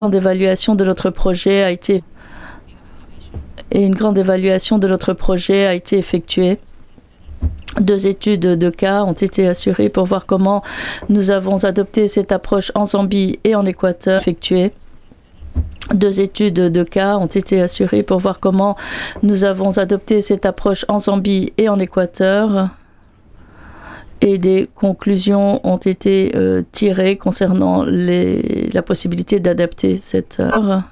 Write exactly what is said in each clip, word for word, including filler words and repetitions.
grande évaluation de notre projet a été et une grande évaluation de notre projet a été effectuée. Deux études de cas ont été assurées pour voir comment nous avons adopté cette approche en Zambie et en Équateur. Effectuée. Deux études de cas ont été assurées pour voir comment nous avons adopté cette approche en Zambie et en Équateur. Et des conclusions ont été euh, tirées concernant les, la possibilité d'adapter cette heure.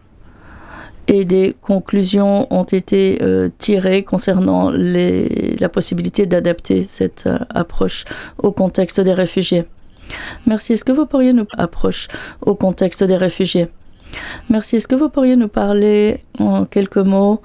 Et des conclusions ont été euh, tirées concernant les, la possibilité d'adapter cette euh, approche au contexte des réfugiés. Merci. Est-ce que vous pourriez nous approche au contexte des réfugiés? Merci. Est-ce que vous pourriez nous parler en quelques mots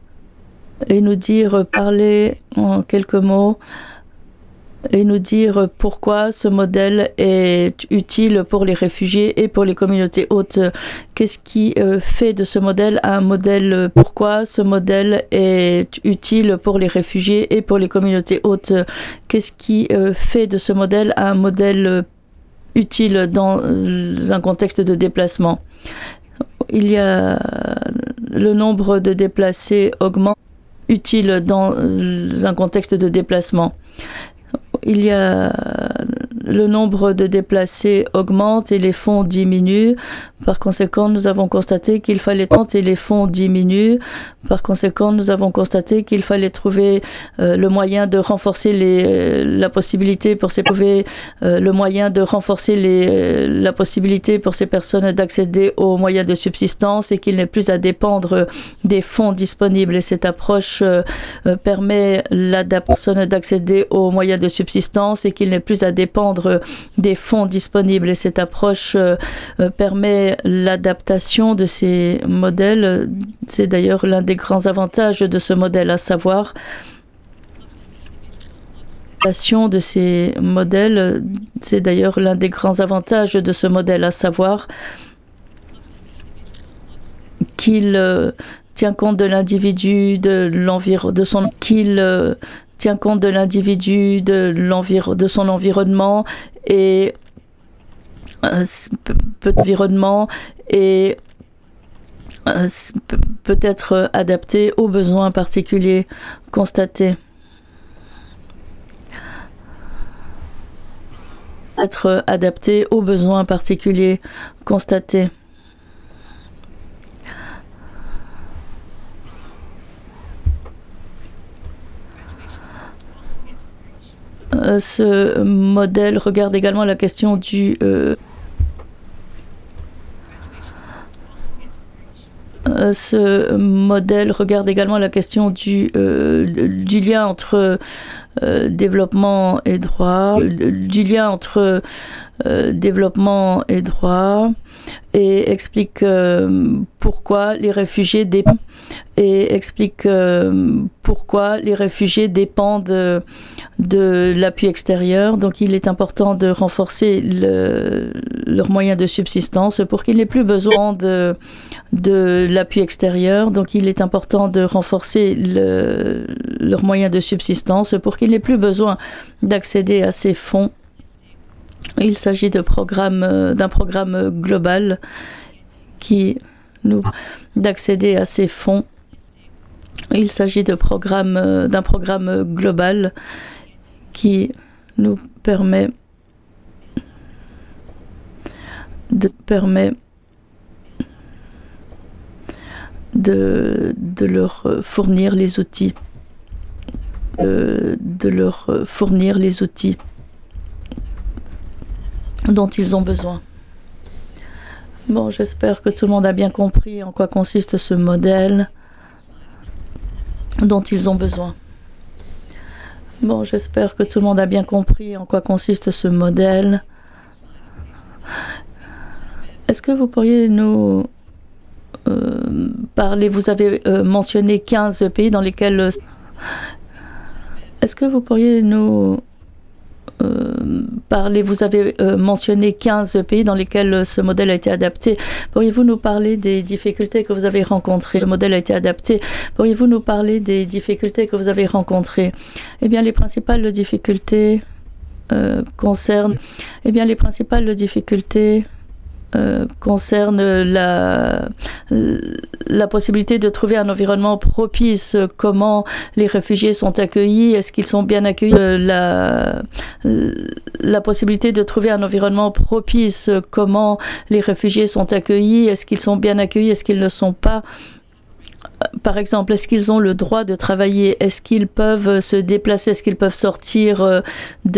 et nous dire parler en quelques mots et nous dire pourquoi ce modèle est utile pour les réfugiés et pour les communautés hôtes. Qu'est-ce qui euh, fait de ce modèle un modèle? Pourquoi ce modèle est utile pour les réfugiés et pour les communautés hôtes? Qu'est-ce qui euh, fait de ce modèle un modèle utile dans un contexte de déplacement? Il y a le nombre de déplacés augmente, utile dans un contexte de déplacement. Il y a le nombre de déplacés augmente et les fonds diminuent. Par conséquent, nous avons constaté qu'il fallait tenter et les fonds diminuent. Par conséquent, nous avons constaté qu'il fallait trouver euh, le moyen de renforcer les, euh, la possibilité pour ces euh, le moyen de renforcer les, euh, la possibilité pour ces personnes d'accéder aux moyens de subsistance et qu'il n'est plus à dépendre des fonds disponibles. Et cette approche euh, euh, permet à la personne d'accéder aux moyens de subsistance et qu'il n'est plus à dépendre des fonds disponibles. Et cette approche euh, euh, permet l'adaptation de ces modèles. C'est d'ailleurs l'un des grands avantages de ce modèle, à savoir de ces modèles. C'est d'ailleurs l'un des grands avantages de ce modèle, à savoir qu'il euh, tient compte de l'individu, de l'environnement, de son qu'il euh, tient compte de l'individu, de l'environnement, de son environnement et euh, peut environnement et euh, peut être adapté aux besoins particuliers constatés. Être adapté aux besoins particuliers constatés. Euh, ce modèle regarde également la question du euh, euh, ce modèle regarde également la question du, euh, du lien entre euh, développement et droit, du lien entre euh, développement et droit, et explique euh, pourquoi les réfugiés dépendent et explique euh, pourquoi les réfugiés dépendent de, de l'appui extérieur. Donc il est important de renforcer le, leurs moyens de subsistance pour qu'il n'ait plus besoin de, de l'appui extérieur. Donc il est important de renforcer le, leurs moyens de subsistance pour qu'il n'ait plus besoin d'accéder à ces fonds. Il s'agit de programme, d'un programme global qui nous d'accéder à ces fonds. Il s'agit de programme, d'un programme global qui nous permet de, permet de, de leur fournir les outils, de, de leur fournir les outils dont ils ont besoin. Bon, j'espère que tout le monde a bien compris en quoi consiste ce modèle dont ils ont besoin. Bon, j'espère que tout le monde a bien compris en quoi consiste ce modèle. Est-ce que vous pourriez nous euh, parler, vous avez euh, mentionné quinze pays dans lesquels... Est-ce que vous pourriez nous euh, parler, vous avez euh, mentionné quinze pays dans lesquels ce modèle a été adapté. Pourriez-vous nous parler des difficultés que vous avez rencontrées? Ce modèle a été adapté. Pourriez-vous nous parler des difficultés que vous avez rencontrées? Eh bien, les principales difficultés euh, concernent... Eh bien, les principales difficultés euh, concerne la, la possibilité de trouver un environnement propice, comment les réfugiés sont accueillis, est-ce qu'ils sont bien accueillis, euh, la, la possibilité de trouver un environnement propice, comment les réfugiés sont accueillis, est-ce qu'ils sont bien accueillis, est-ce qu'ils ne sont pas. Par exemple, est-ce qu'ils ont le droit de travailler? Est-ce qu'ils peuvent se déplacer? Est-ce qu'ils peuvent sortir de